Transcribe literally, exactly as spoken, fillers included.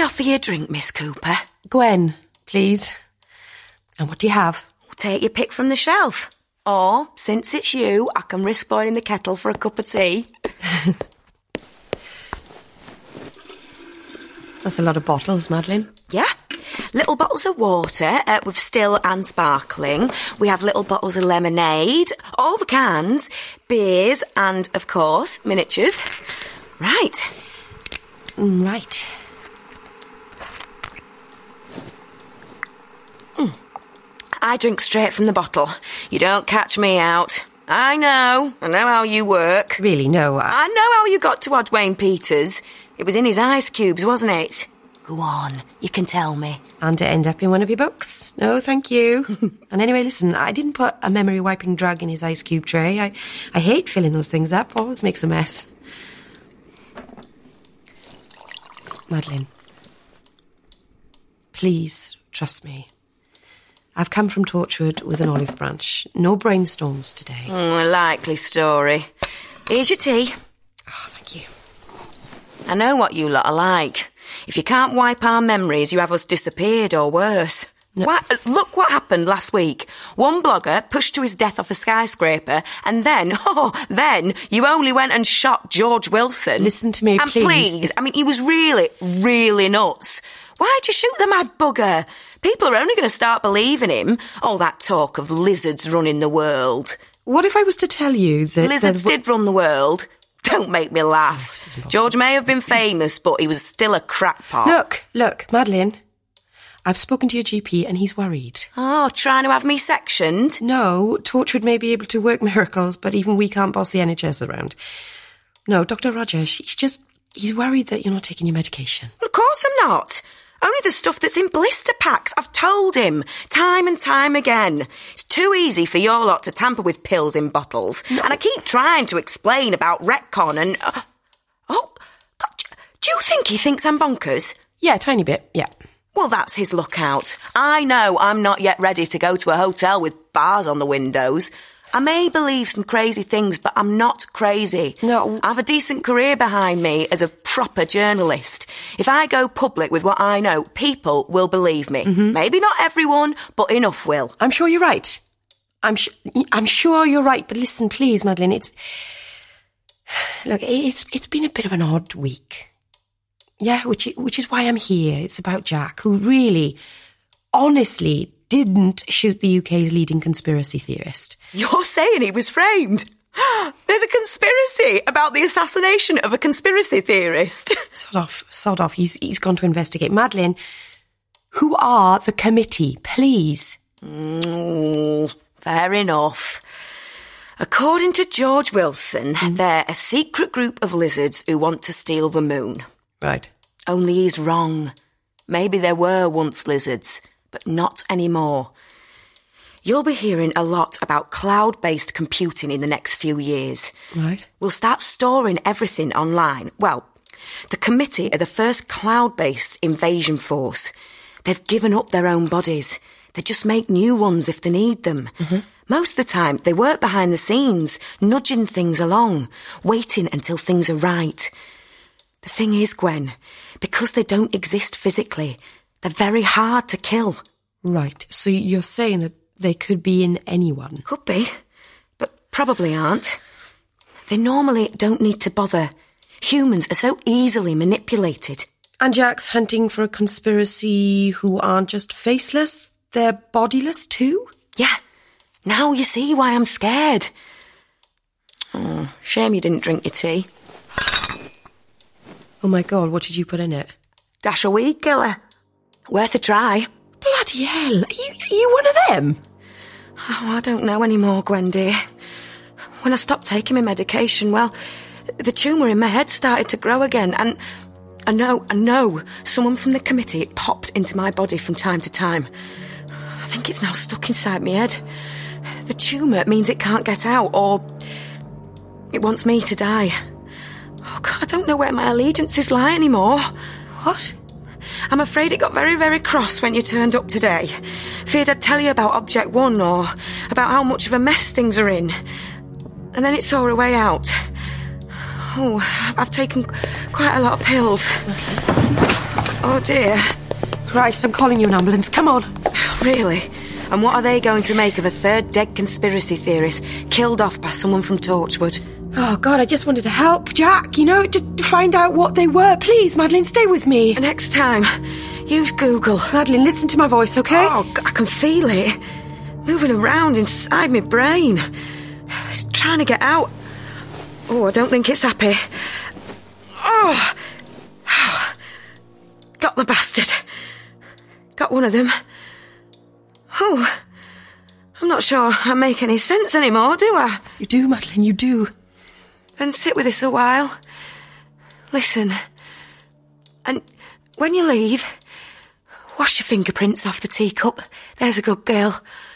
I offer you a drink, Miss Cooper? Gwen, please. And what do you have? Take your pick from the shelf. Or, since it's you, I can risk boiling the kettle for a cup of tea. That's a lot of bottles, Madeline. Yeah. Little bottles of water uh, with still and sparkling. We have little bottles of lemonade, all the cans, beers and, of course, miniatures. Right. Mm, right. Mm. I drink straight from the bottle. You don't catch me out. I know. I know how you work. Really, no. I, I know how you got to Odwayne Peters. It was in his ice cubes, wasn't it? Go on, you can tell me. And it end up in one of your books? No, thank you. And anyway, listen, I didn't put a memory-wiping drug in his ice cube tray. I, I hate filling those things up. Always makes a mess. Madeline, please trust me. I've come from Torchwood with an olive branch. No brainstorms today. Mm, a likely story. Here's your tea. Oh, thank you. I know what you lot are like. If you can't wipe our memories, you have us disappeared or worse. No. Why, look what happened last week. One blogger pushed to his death off a skyscraper, and then, oh, then you only went and shot George Wilson. Listen to me, and please. please. I mean, he was really, really nuts. Why'd you shoot the mad bugger? People are only going to start believing him. All that talk of lizards running the world. What if I was to tell you that... Lizards the... did run the world. Don't make me laugh. Oh, George may have been famous, but he was still a crackpot. Look, look, Madeline, I've spoken to your G P and he's worried. Oh, trying to have me sectioned? No, Torchwood may be able to work miracles, but even we can't boss the N H S around. No, Doctor Roger, he's just... He's worried that you're not taking your medication. Well, of course I'm not. Only the stuff that's in blister packs. I've told him, time and time again. It's too easy for your lot to tamper with pills in bottles. No. And I keep trying to explain about retcon and... Uh, oh, God, do you think he thinks I'm bonkers? Yeah, a tiny bit, yeah. Well, that's his lookout. I know I'm not yet ready to go to a hotel with bars on the windows. I may believe some crazy things, but I'm not crazy. No. I have a decent career behind me as a proper journalist. If I go public with what I know, people will believe me. Mm-hmm. Maybe not everyone, but enough will. I'm sure you're right. I'm, sh- I'm sure you're right, but listen, please, Madeline, it's... Look, it's it's been a bit of an odd week. Yeah, which which is why I'm here. It's about Jack, who really, honestly, didn't shoot the U K's leading conspiracy theorist. You're saying he was framed? There's a conspiracy about the assassination of a conspiracy theorist. Sod off, sod off. He's, he's gone to investigate. Madeline, who are the committee, please? Mm, fair enough. According to George Wilson, mm. they're a secret group of lizards who want to steal the moon. Right. Only he's wrong. Maybe there were once lizards, but not anymore. You'll be hearing a lot about cloud-based computing in the next few years. Right. We'll start storing everything online. Well, the committee are the first cloud-based invasion force. They've given up their own bodies. They just make new ones if they need them. Mm-hmm. Most of the time, they work behind the scenes, nudging things along, waiting until things are right. The thing is, Gwen, because they don't exist physically, they're very hard to kill. Right, so you're saying that they could be in anyone? Could be, but probably aren't. They normally don't need to bother. Humans are so easily manipulated. And Jack's hunting for a conspiracy who aren't just faceless, they're bodiless too? Yeah. Now you see why I'm scared. Oh, shame you didn't drink your tea. Oh my God, what did you put in it? Dash a weed killer. Worth a try. Bloody hell, are you, are you one of them? Oh, I don't know anymore, Gwen dear. When I stopped taking my medication, well, the tumour in my head started to grow again, and I know, I know, someone from the committee popped into my body from time to time. I think it's now stuck inside my head. The tumour means it can't get out, or it wants me to die. Oh, God, I don't know where my allegiances lie anymore. What? I'm afraid it got very, very cross when you turned up today. Feared I'd tell you about Object One or about how much of a mess things are in. And then it saw a way out. Oh, I've taken quite a lot of pills. Oh, dear. Christ, I'm calling you an ambulance. Come on. Really? And what are they going to make of a third dead conspiracy theorist killed off by someone from Torchwood? Oh, God, I just wanted to help, Jack, you know, just to find out what they were. Please, Madeline, stay with me. Next time, use Google. Madeline, listen to my voice, OK? Oh, I can feel it. Moving around inside my brain. It's trying to get out. Oh, I don't think it's happy. Oh. Oh. Got the bastard. Got one of them. Oh. I'm not sure I make any sense anymore, do I? You do, Madeline, you do. Then sit with us a while. Listen. And when you leave, wash your fingerprints off the teacup. There's a good girl.